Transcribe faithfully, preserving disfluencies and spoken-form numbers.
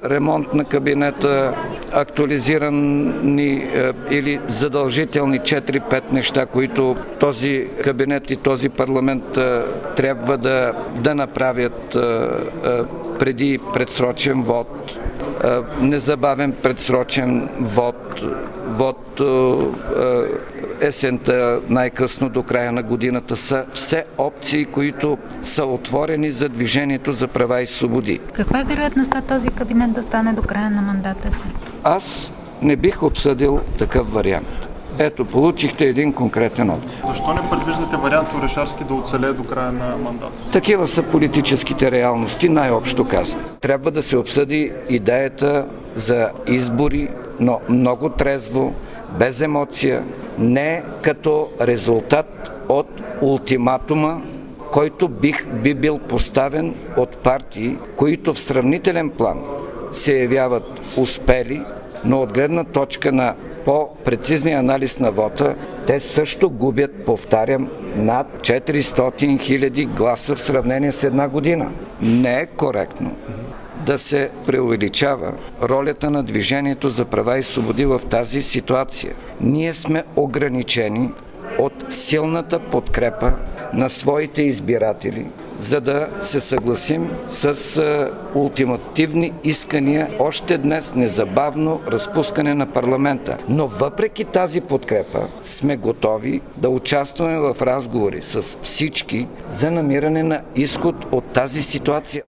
ремонт на кабинета, актуализирани е, или задължителни четири-пет неща, които този кабинет и този парламент е, трябва да, да направят е, е, преди предсрочен вод, е, незабавен предсрочен вод, вод е, есента, най-късно до края на годината, са все опции, които са отворени за Движението за права и свободи. Каква е вероятността този кабинет да остане до края на мандата си? Аз не бих обсъдил такъв вариант. Ето, получихте един конкретен отговор. Защо не предвиждате вариант Орешарски да оцелее до края на мандата? Такива са политическите реалности, най-общо казано. Трябва да се обсъди идеята за избори, но много трезво, без емоция, не като резултат от ултиматума, който бих би бил поставен от партии, които в сравнителен план се явяват успели, но от гледна точка на по-прецизния анализ на вота, те също губят, повтарям, над четиристотин хиляди гласа в сравнение с една година. Не е коректно да се преувеличава ролята на Движението за права и свободи в тази ситуация. Ние сме ограничени от силната подкрепа на своите избиратели, за да се съгласим с а, ултимативни искания още днес незабавно разпускане на парламента. Но въпреки тази подкрепа сме готови да участваме в разговори с всички за намиране на изход от тази ситуация.